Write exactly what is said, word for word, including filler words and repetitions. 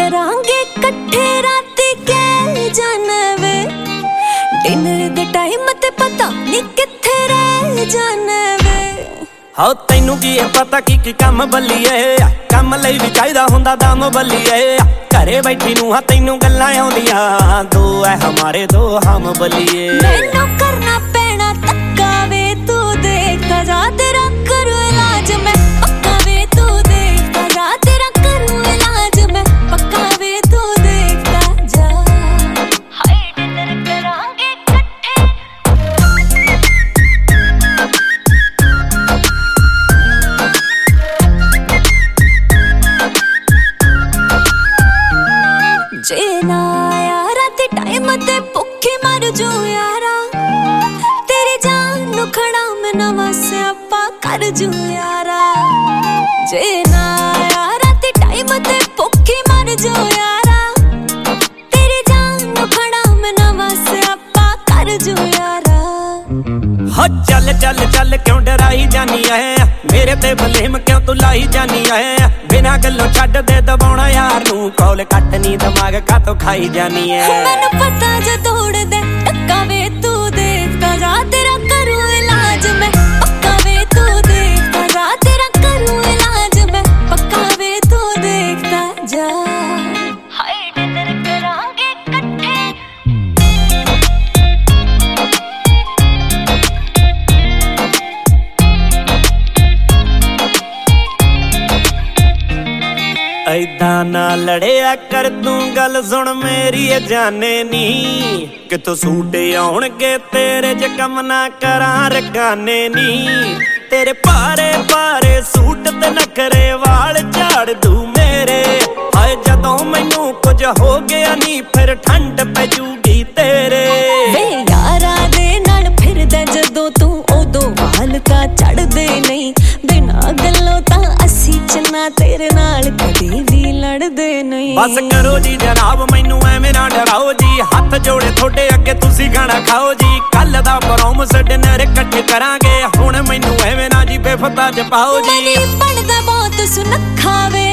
करांगे कट्ठे राती के जानवे डिनर दे टाइम ते पता नी किथे रह जानवे। हो तैनू की है पता की की कम बल्लीए कम लई भी चाहिदा हुंदा दम बल्लीए घरे बैठी नू हां तैनू गल्लां आउंदियां दो है हमारे दो हम बल्लीए। मैनू करना पैना तक्का वे तू देखता जा तेरा करूं इलाज मैं पक्का वे तू देखता जा तेरा करूं इलाज मैं पक्का वे तू देखता जा। हाय डिनर करांगे इकट्ठे जे ना आया राती टाइम ते भुखे मर जू यारा तेरी जान नु खड़ा मैं नवा स्यापा कर जू यारा। जे ना आया राती टाइम ते भुखे मर जू यारा तेरी जान नु खड़ा मैं नवा स्यापा कर जू यारा। हो चल चल चल क्यों डराई जानी है मेरे ते बलेम क्यों तू लाई जानी है बिना गल्लों छड्ड दे दबाउणा यार नू कॉल कट नी दिमाग का तो खाई जानी है। मैनू पता जो तोड़ दे टक्का वे तू देखता जा तेरा करूं इलाज मैं पक्का वे तू देखता जा तेरा करूं इलाज मैं पक्का वे तू देखता जा। हाय डिनर करांगे इकट्ठे ऐदा ना लड़िया कर तू गल सुन मेरी जाने नी कितों सूट आउणगे तेरे च कम ना करां रगाने नी तेरे भारे भारे सूट ते नखरे वाल झाड़ दू मेरे। हाय जदों मैनू कुछ हो गया नी फिर ठंड पैजूगी तेरे। वे यारा दे नाल फिरदा जदों तू उदों वाल का चढ़दे नहीं बिना गल्लों तां असी चन्ना तेरे नाल कदी भी लड़दे नहीं। बस करो जी जनाब मैनू एवें ना डराओ जी हथ जोड़े थोड़े अगे तुसी खाना खाओ जी कल दा प्रॉमिस डिनर इकट्ठे करांगे हुण मैनू एवें ना जी बेफता च पाओ जी। मनी बनदा बहुत सुनखा वे